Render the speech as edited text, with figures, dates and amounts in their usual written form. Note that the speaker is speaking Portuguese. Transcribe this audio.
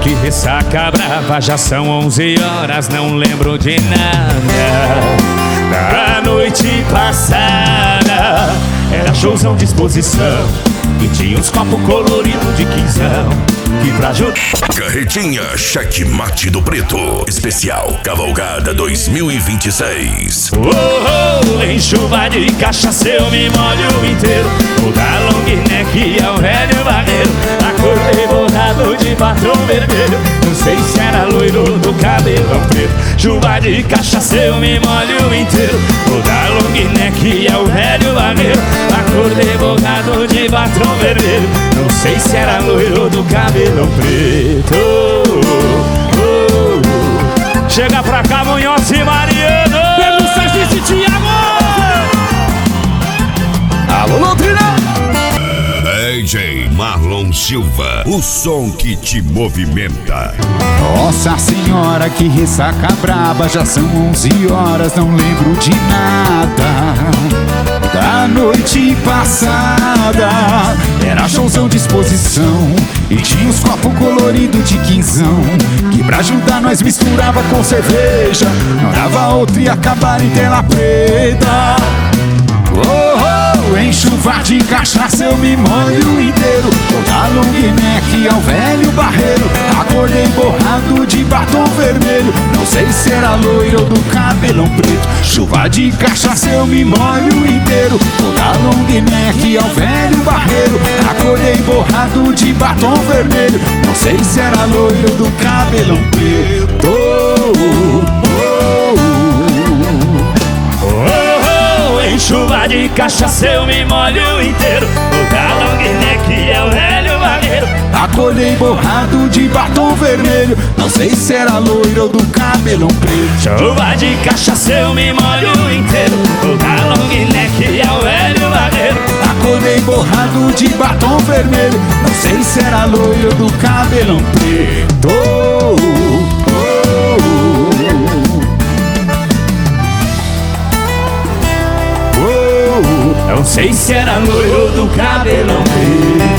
que ressaca brava, já são 11 horas, não lembro de nada da noite passada. Era showzão de exposição e tinha uns copos coloridos de quinzão que pra ajudar. Carretinha Checkmate do Preto Especial Cavalgada 2026. Em chuva de cachaça eu me molho inteiro. O da long neck é o velho barreiro. Acordei borrado de batom vermelho. Não sei se era loiro do cabelo preto. Chuva de cachaça eu me molho inteiro. O da long neck é o velho barreiro. Acordei borrado de batom vermelho. Não sei se era loiro do cabelo preto. Chega pra cá, Munhoz e Mariano. Pedro Sanches e Thiago. Alô, Londrina. DJ Marlon Silva, o som que te movimenta. Nossa senhora, que ressaca braba, já são 11 horas, não lembro de nada da noite passada. Era showzão de exposição e tinha uns copos coloridos de quinzão que pra ajudar nós misturava com cerveja. Não dava outra e acabar em tela preta. Em chuva de cachaça eu me molho inteiro. Da long neck ao velho barreiro. Acordei borrado de batom vermelho. Não sei se era loiro ou do cabelão preto. Chuva de cachaça eu me molho inteiro. Da long neck ao velho barreiro. Acordei borrado de batom vermelho. Não sei se era loiro ou do cabelão preto. Em chuva de cachaça eu me molho inteiro. O da long neck é o velho barreiro. Acordei borrado de batom vermelho. Não sei se era loiro ou do cabelão preto. Chuva de cachaça eu me molho inteiro. O da long neck é o velho barreiro. Acordei borrado de batom vermelho. Não sei se era loiro ou do cabelão preto. Não sei se era loiro do cabelão preto.